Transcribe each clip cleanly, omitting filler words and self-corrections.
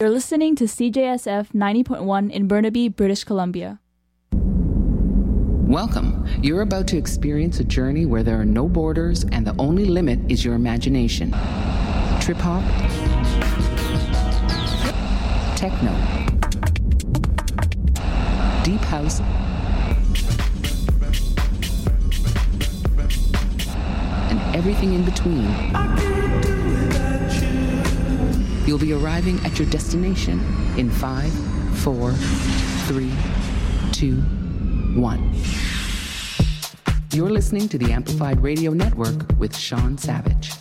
You're listening to CJSF 90.1 in Burnaby, British Columbia. Welcome. You're about to experience a journey where there are no borders and the only limit is your imagination. Trip hop, techno, deep house, and everything in between. You'll be arriving at your destination in 5, 4, 3, 2, 1. You're listening to the Amplified Radio Network with Sean Savage.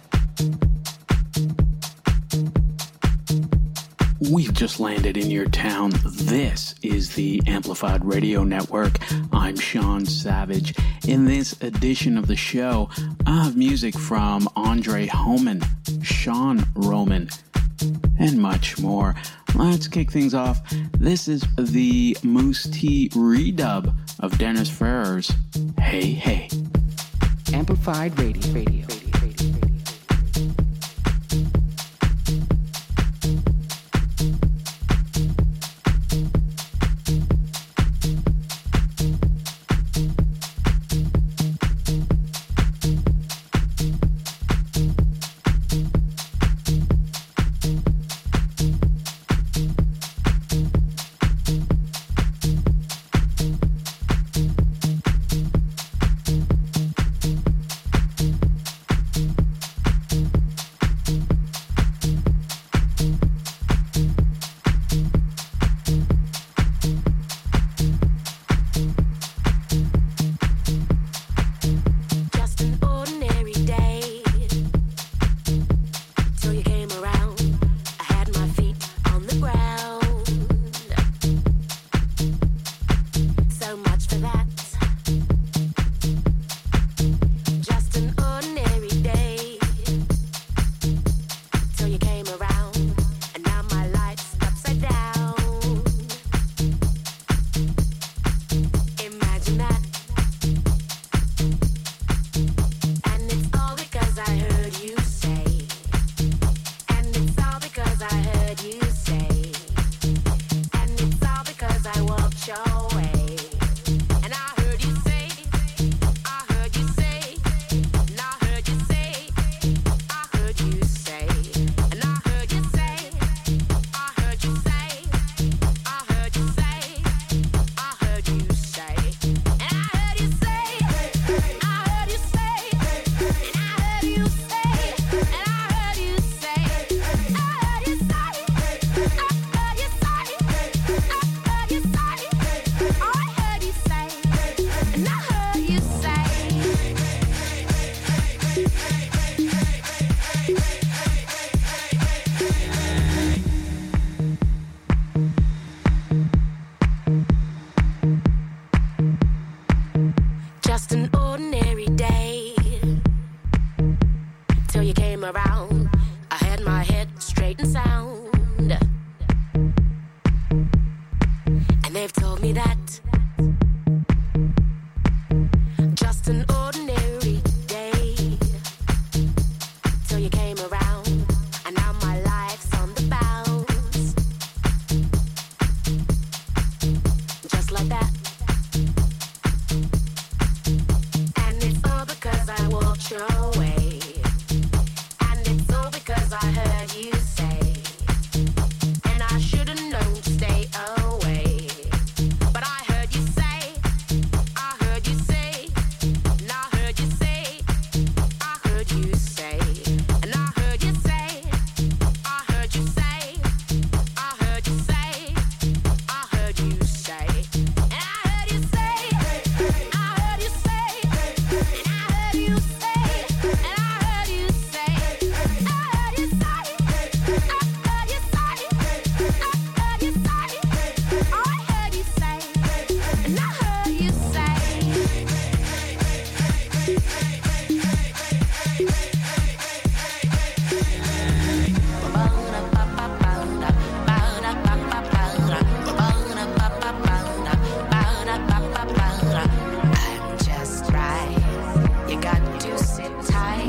We've just landed in your town. This is the Amplified Radio Network. I'm Sean Savage. In this edition of the show, I have music from Andre Homan, Sean Roman, and much more. Let's kick things off. This is the Moose T redub of Dennis Ferrer's Hey Hey. Amplified Radio.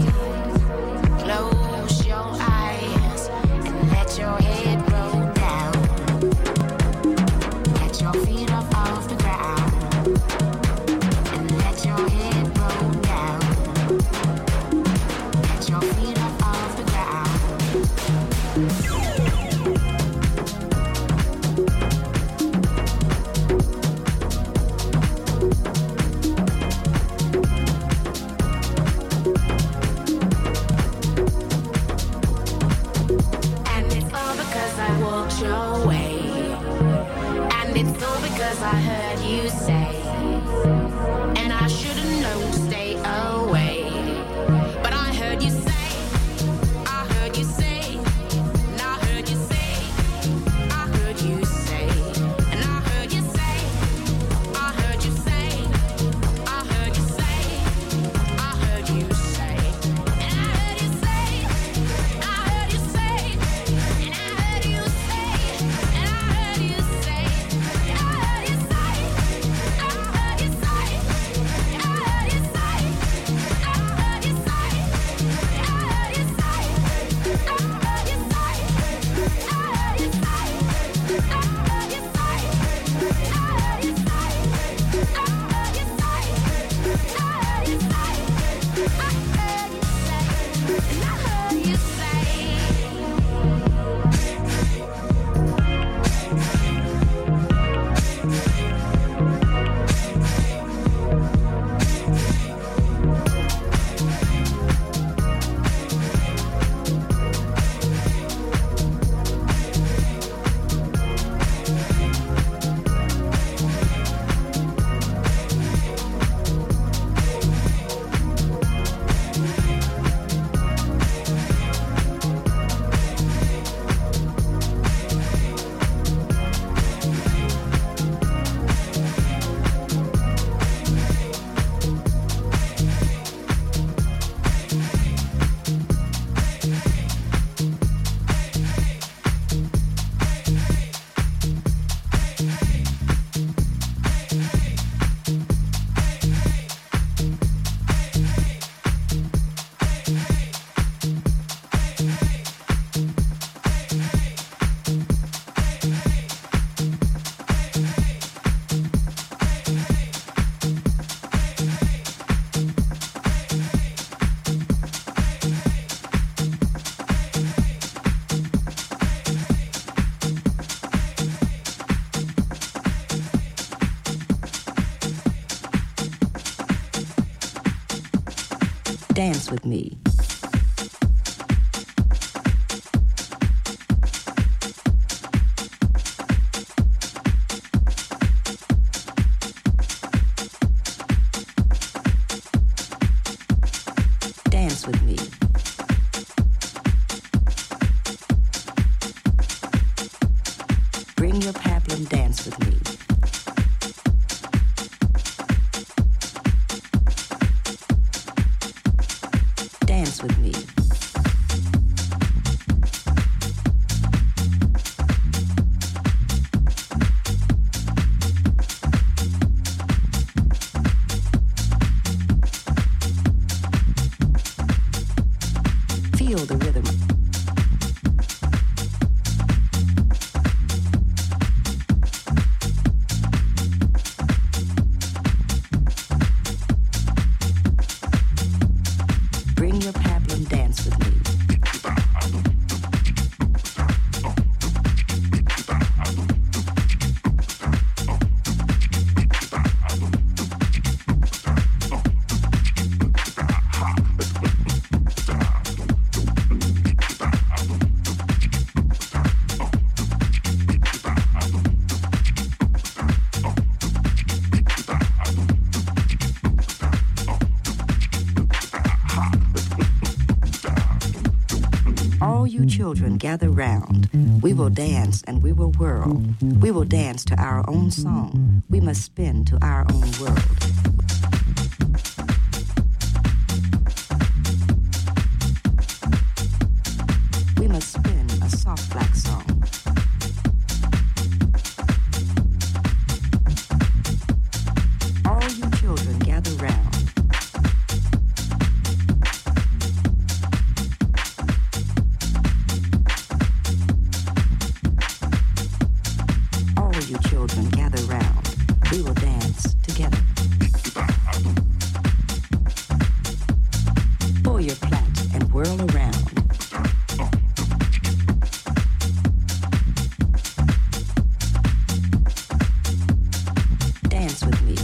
Close your eyes and let your head roll down. Dance with me. Dance with me. Bring your pablum, dance with me. Dance with me. Feel the rhythm. Bring your pablum, dance with me. All you children gather round. We will dance and we will whirl. We will dance to our own song. We must spin to our own world. We must spin a soft black song. All you children gather round. All you children gather round. We will dance together. Pull your plait and whirl around. Dance with me.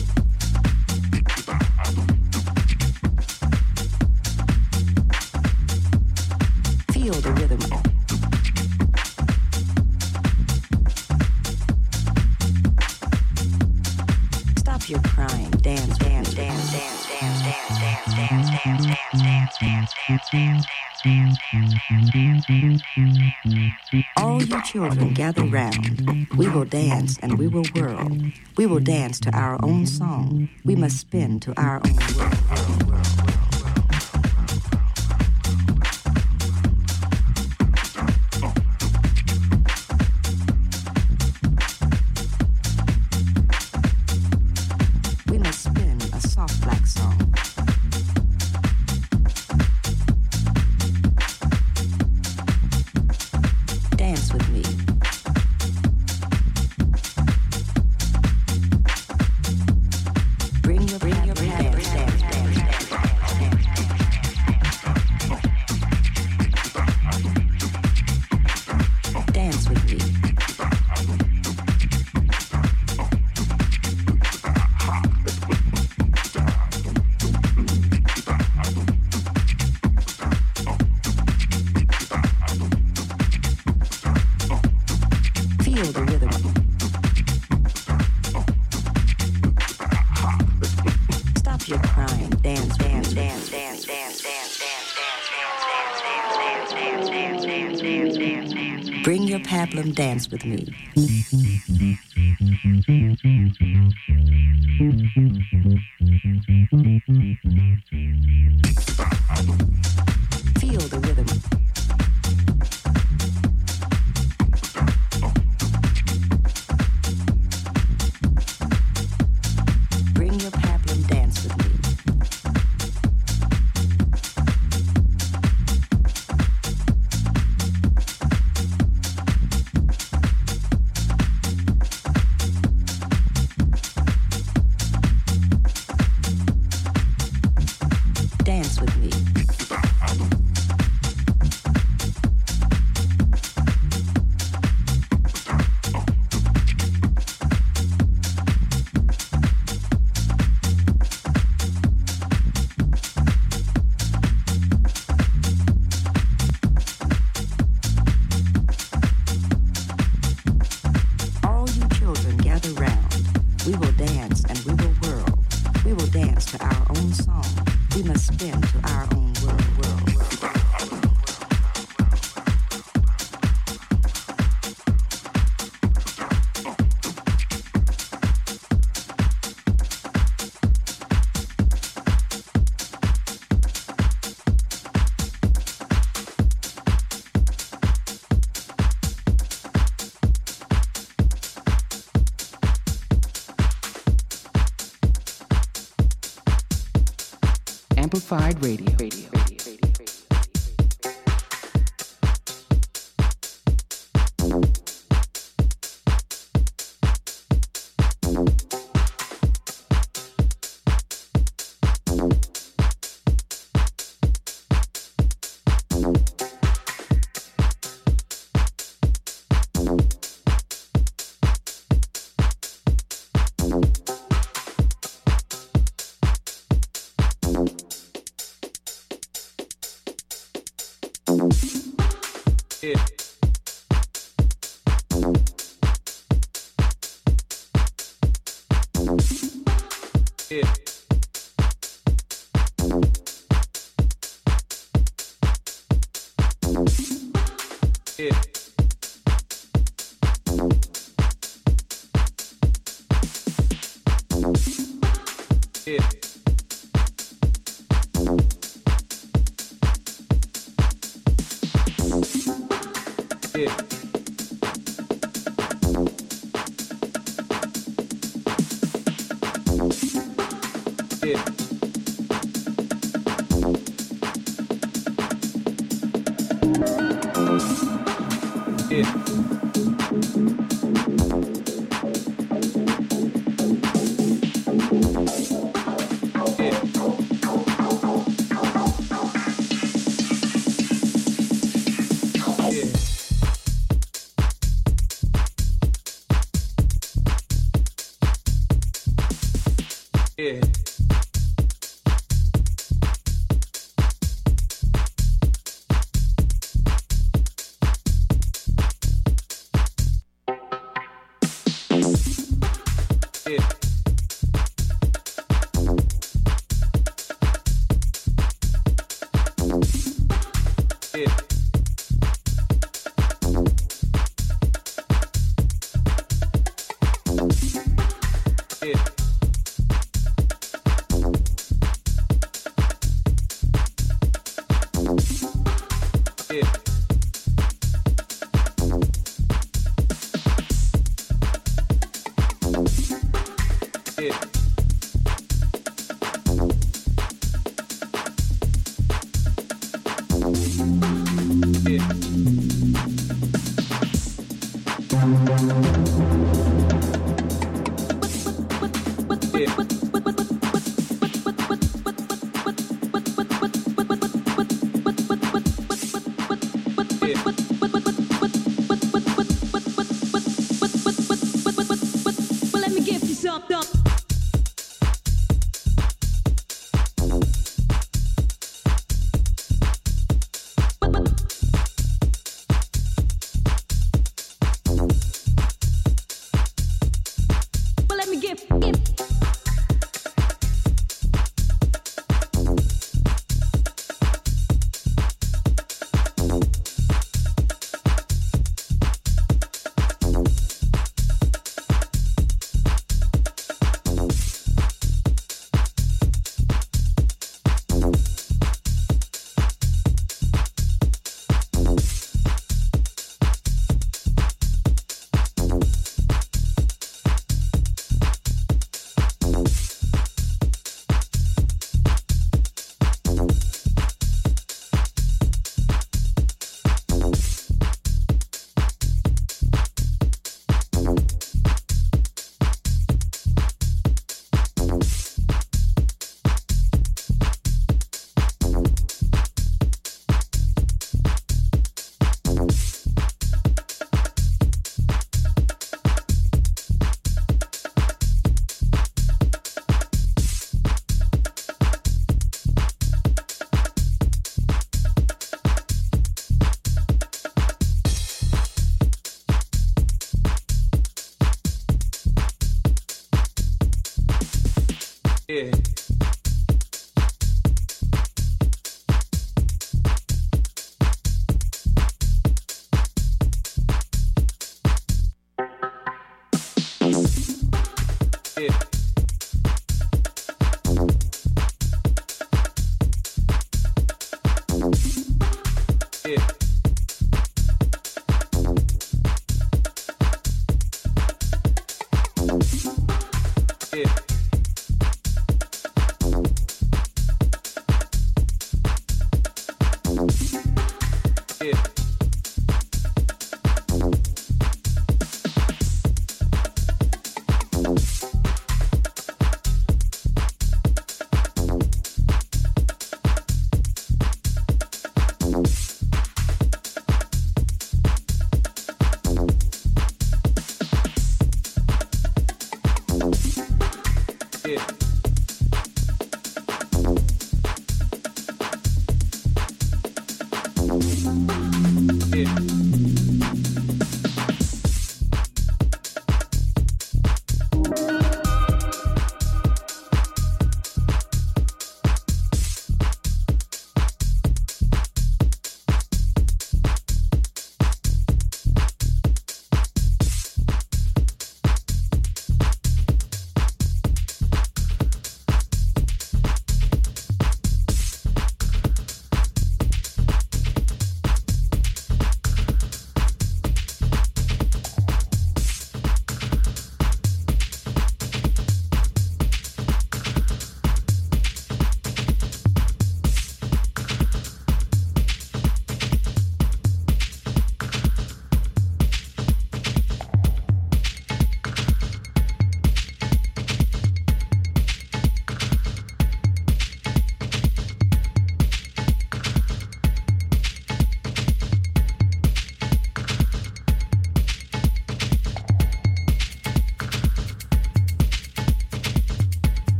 Feel the rhythm. Stop your crying. Dance, dance, dance, dance, dance, dance, dance, dance, dance, dance, dance, dance, dance. All you children gather round. We will dance and we will whirl. We will dance to our own song. We must spin to our own world. We must spin a soft black song. Dance with me. Bring your dance, dance, dance, dance, dance. Dance with me. Feel the rhythm. Stop your crying. Dance, dance, dance, dance, dance, dance, dance, dance, dance, dance, dance, dance, dance, dance, dance. Bring your pablum, dance with me. Feel the rhythm. Bring your pablum, dance with me. Dance with me. Amplified Radio.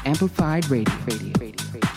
Amplified Radio.